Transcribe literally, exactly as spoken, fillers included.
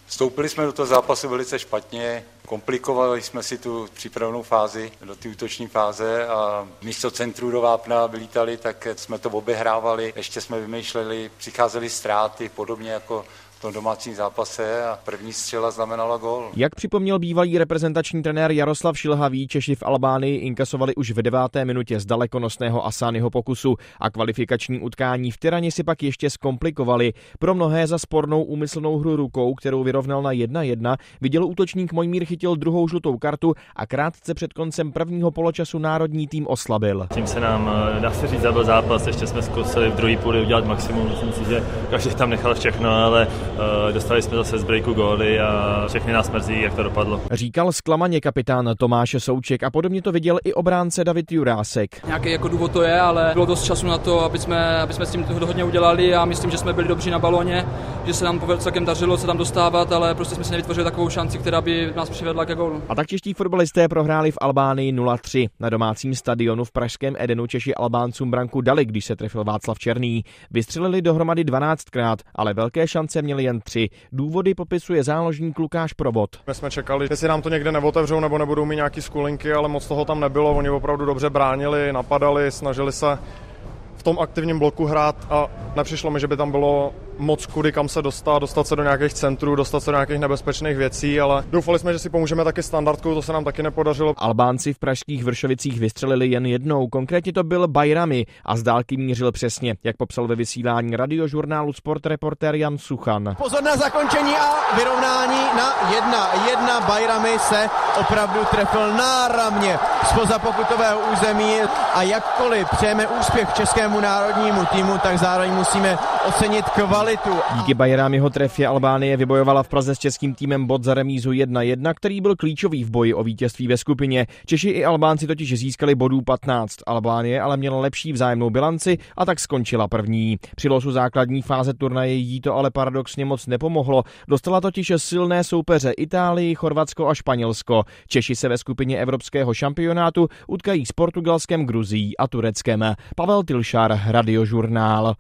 Vstoupili jsme do toho zápasu velice špatně, komplikovali jsme si tu přípravnou fázi do té útoční fáze a místo centrů do vápna vylítali, tak jsme to obehrávali, ještě jsme vymýšleli, přicházely ztráty, podobně jako v tom domácím zápase a první střela znamenala gól. Jak připomněl bývalý reprezentační trenér Jaroslav Šilhavý, Češi v Albánii inkasovali už v deváté minutě z dalekonosného Asányho pokusu a kvalifikační utkání v Tirani si pak ještě zkomplikovali. Pro mnohé za spornou úmyslnou hru rukou, kterou vyrovnal na jedna jedna, viděl útočník Mojmír chytil druhou žlutou kartu a krátce před koncem prvního poločasu národní tým oslabil. Tím se nám, dá se říct, zabil zápas, ještě jsme zkusili v druhé půli udělat maximum, myslím si, že každý tam nechal všechno, ale dostali jsme zase z breaku góly a všechny nás mrzí, jak to dopadlo. Říkal zklamaně kapitán Tomáš Souček a podobně to viděl i obránce David Jurásek. Nějaký jako důvod to je, ale bylo dost času na to, aby jsme, aby jsme s tím toho hodně udělali a myslím, že jsme byli dobří na balóně, že se nám celkem dařilo se tam dostávat, ale prostě jsme si nevytvořili takovou šanci, která by nás přivedla ke gólu. A tak čeští fotbalisté prohráli v Albánii nula tři. Na domácím stadionu v pražském Edenu Češi Albáncům branku dali, když se trefil Václav Černý. Vystřelili dohromady dvanáctkrát, ale velké šance měli jen tři. Důvody popisuje záložník Lukáš Probot. My jsme čekali, jestli nám to někde neotevřou nebo nebudou mít nějaký skulinky, ale moc toho tam nebylo. Oni opravdu dobře bránili, napadali, snažili se v tom aktivním bloku hrát a nepřišlo mi, že by tam bylo moc kudy kam se dostat, dostat se do nějakých centrů, dostat se do nějakých nebezpečných věcí, ale doufali jsme, že si pomůžeme taky standardkou, to se nám taky nepodařilo. Albánci v pražských Vršovicích vystřelili jen jednou, konkrétně to byl Bajrami a z dálky mířil přesně, jak popsal ve vysílání radiožurnálu Sport reportér Jan Suchan. Pozor na zakončení a vyrovnání na jedna. Jedna Bajrami se opravdu trefil náramně zpoza pokutového území a jakkoliv přejeme úspěch českému národnímu týmu, tak zároveň musíme ocenit kvalitu. Díky Bajramiho trefě Albánie vybojovala v Praze s českým týmem bod za remízu jedna jedna, který byl klíčový v boji o vítězství ve skupině. Češi i Albánci totiž získali bodů patnáct. Albánie ale měla lepší vzájemnou bilanci a tak skončila první. Při losu základní fáze turnaje jí to ale paradoxně moc nepomohlo. Dostala totiž silné soupeře Itálii, Chorvatsko a Španělsko. Češi se ve skupině evropského šampionátu utkají s Portugalskem, Gruzií a Tureckem. Pavel Tilšar, Radiožurnál.